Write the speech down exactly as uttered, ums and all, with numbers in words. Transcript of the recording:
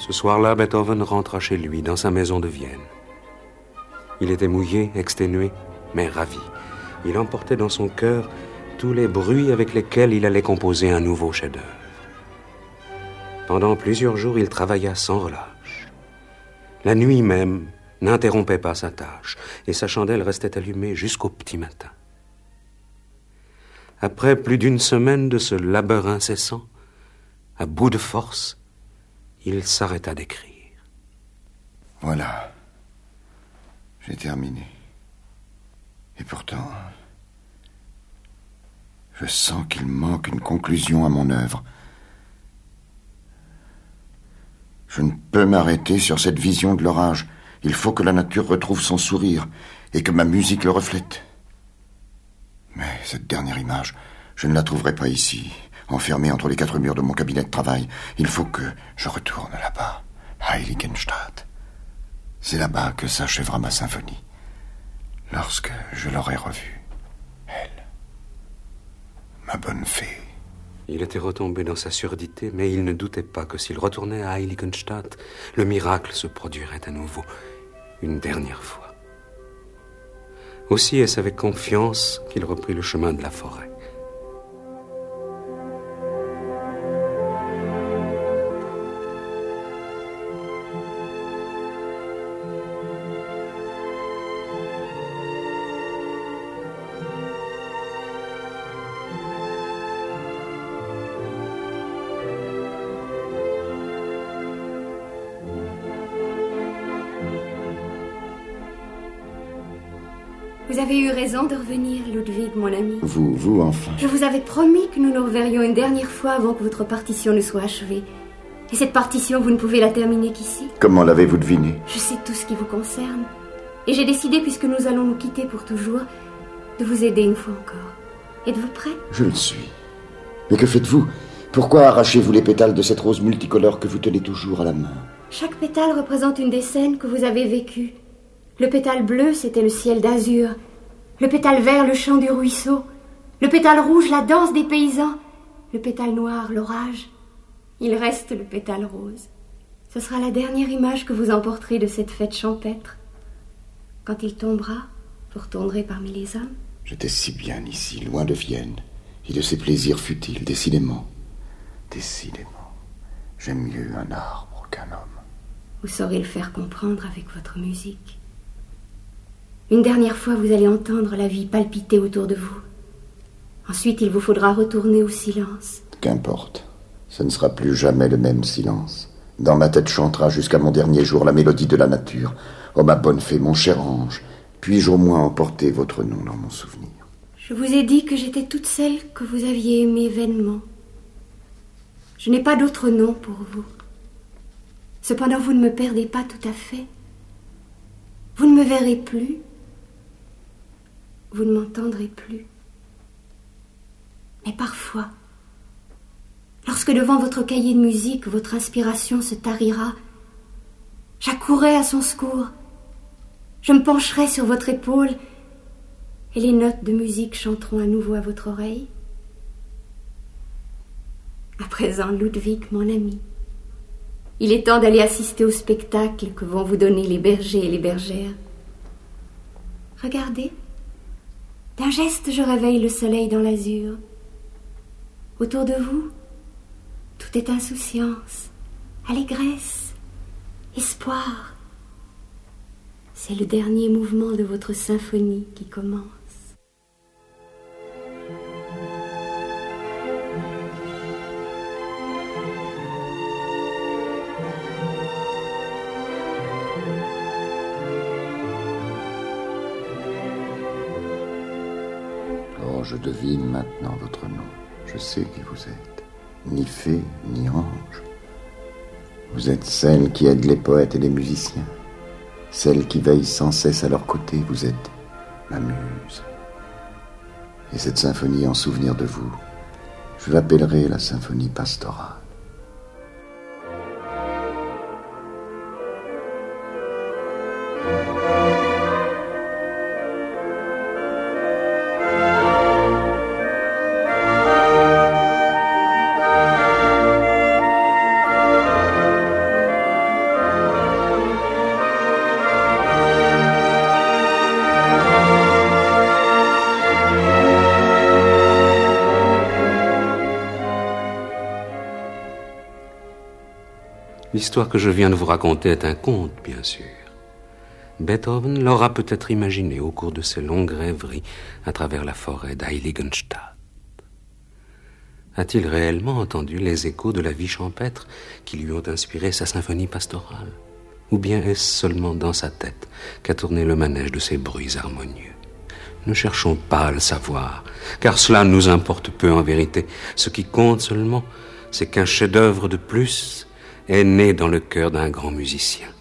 Ce soir-là, Beethoven rentra chez lui, dans sa maison de Vienne. Il était mouillé, exténué, mais ravi. Il emportait dans son cœur tous les bruits avec lesquels il allait composer un nouveau chef-d'œuvre. Pendant plusieurs jours, il travailla sans relâche. La nuit même n'interrompait pas sa tâche, et sa chandelle restait allumée jusqu'au petit matin. Après plus d'une semaine de ce labeur incessant, à bout de force, il s'arrêta d'écrire. Voilà. J'ai terminé. Et pourtant, je sens qu'il manque une conclusion à mon œuvre. Je ne peux m'arrêter sur cette vision de l'orage. Il faut que la nature retrouve son sourire et que ma musique le reflète. Mais cette dernière image, je ne la trouverai pas ici, enfermée entre les quatre murs de mon cabinet de travail. Il faut que je retourne là-bas, à Heiligenstadt. C'est là-bas que s'achèvera ma symphonie, lorsque je l'aurai revue, elle, ma bonne fée. Il était retombé dans sa surdité, mais il ne doutait pas que s'il retournait à Heiligenstadt, le miracle se produirait à nouveau, une dernière fois. Aussi est-ce avec confiance qu'il reprit le chemin de la forêt. Vous avez eu raison de revenir, Ludwig, mon ami. Vous, vous, enfin. Je vous avais promis que nous nous reverrions une dernière fois avant que votre partition ne soit achevée. Et cette partition, vous ne pouvez la terminer qu'ici. Comment l'avez-vous deviné? Je sais tout ce qui vous concerne. Et j'ai décidé, puisque nous allons nous quitter pour toujours, de vous aider une fois encore. Êtes-vous prêt? Je le suis. Mais que faites-vous? Pourquoi arrachez-vous les pétales de cette rose multicolore que vous tenez toujours à la main? Chaque pétale représente une des scènes que vous avez vécues. Le pétale bleu, c'était le ciel d'azur. Le pétale vert, le chant du ruisseau. Le pétale rouge, la danse des paysans. Le pétale noir, l'orage. Il reste le pétale rose. Ce sera la dernière image que vous emporterez de cette fête champêtre. Quand il tombera, vous retournerez parmi les hommes. J'étais si bien ici, loin de Vienne, et de ses plaisirs futiles, décidément. Décidément. J'aime mieux un arbre qu'un homme. Vous saurez le faire comprendre avec votre musique. Une dernière fois, vous allez entendre la vie palpiter autour de vous. Ensuite, il vous faudra retourner au silence. Qu'importe. Ce ne sera plus jamais le même silence. Dans ma tête chantera jusqu'à mon dernier jour la mélodie de la nature. Oh, ma bonne fée, mon cher ange, puis-je au moins emporter votre nom dans mon souvenir? Je vous ai dit que j'étais toute celle que vous aviez aimée vainement. Je n'ai pas d'autre nom pour vous. Cependant, vous ne me perdez pas tout à fait. Vous ne me verrez plus. Vous ne m'entendrez plus. Mais parfois, lorsque devant votre cahier de musique, votre inspiration se tarira, j'accourrai à son secours. Je me pencherai sur votre épaule et les notes de musique chanteront à nouveau à votre oreille. À présent, Ludwig, mon ami, il est temps d'aller assister au spectacle que vont vous donner les bergers et les bergères. Regardez, d'un geste je réveille le soleil dans l'azur. Autour de vous, tout est insouciance, allégresse, espoir. C'est le dernier mouvement de votre symphonie qui commence. Oh, je devine maintenant votre nom. Je sais qui vous êtes. Ni fée, ni ange. Vous êtes celle qui aide les poètes et les musiciens. Celle qui veille sans cesse à leur côté. Vous êtes ma muse. Et cette symphonie en souvenir de vous, je l'appellerai la symphonie pastorale. L'histoire que je viens de vous raconter est un conte, bien sûr. Beethoven l'aura peut-être imaginé au cours de ses longues rêveries à travers la forêt d'Heiligenstadt. A-t-il réellement entendu les échos de la vie champêtre qui lui ont inspiré sa symphonie pastorale? Ou bien est-ce seulement dans sa tête qu'a tourné le manège de ces bruits harmonieux? Ne cherchons pas à le savoir, car cela nous importe peu en vérité. Ce qui compte seulement, c'est qu'un chef-d'œuvre de plus est né dans le cœur d'un grand musicien.